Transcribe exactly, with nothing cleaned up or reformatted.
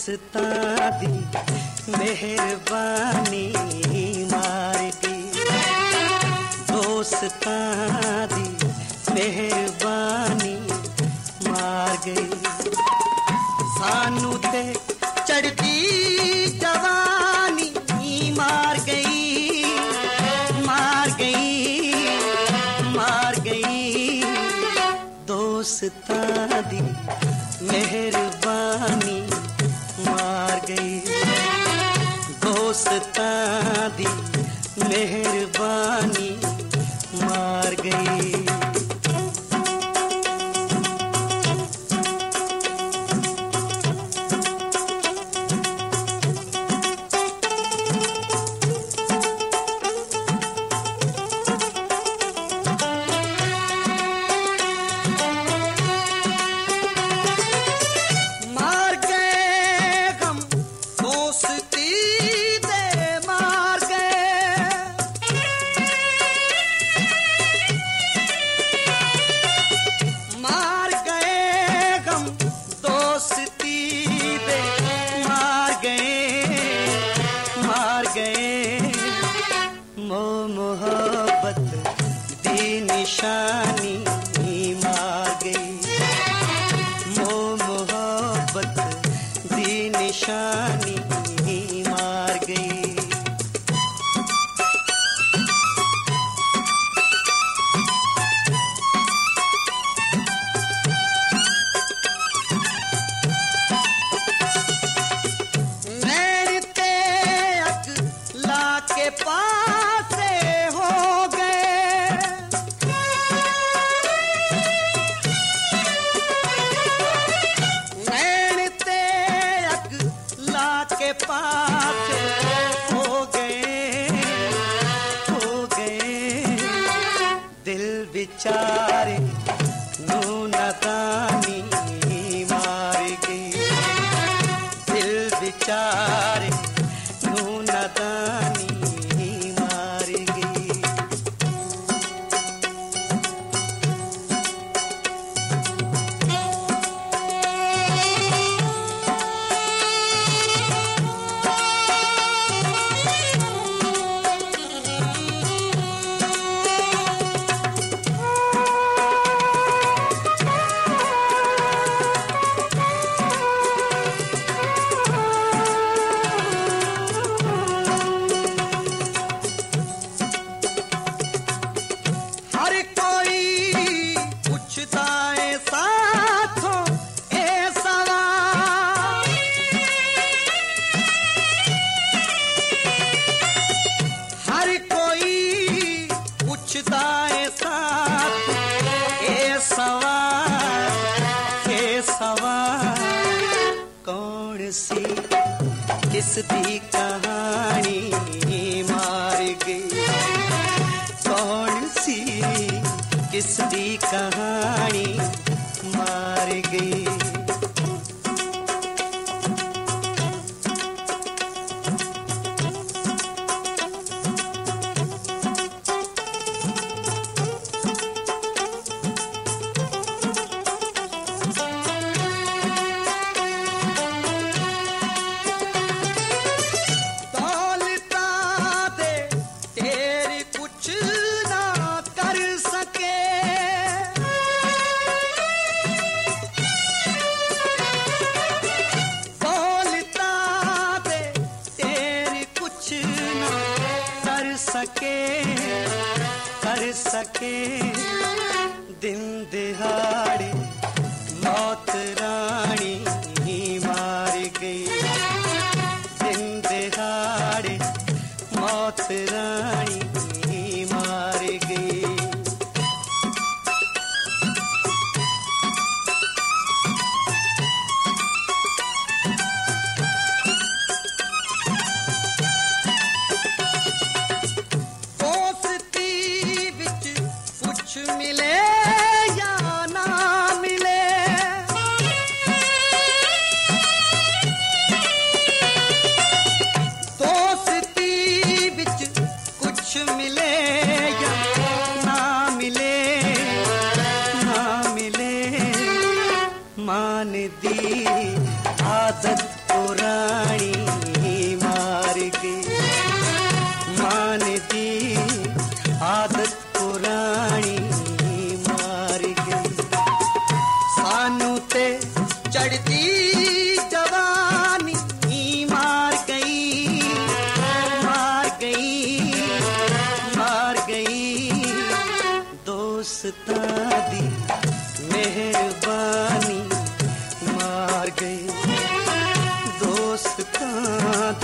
दोस्तां दी मेहरबानी मार गई, दोस्तां दी मेहरबानी मार गई। सानू ते चढ़ती जवानी मार गई, मार गई, मार गई। दोस्तां दी मेहरबानी मार गई, दोस्तां दी मेहरबानी मार गई। मोहब्बत दी निशानी मार गई, मोहब्बत दी निशानी मार गई। मेरे अकला के पास हो गए, नैन ते अकला के पास हो गए, हो गए। दिल बेचारे नू नादानी मार गई, दिल बेचारे नू नादानी मार गई। कौन सी किसदी कहानी मार गई, कौन सी किसदी कहानी मार गई। सके कर सके दिन दिहाड़े मौत रानी मार गई, दिन दिहाड़े मौत रानी मार गई। मिले या ना मिले, दोस्ती बिच कुछ मिले या ना मिले, ना मिले। मान दी आदत को पुरानी मार गई, मान दी आदत पुरानी मार गई। सानू ते चढ़ती जवानी मार गई, मार गई, मार गई। दोस्तां दी मेहरबानी मार गई, दोस्तां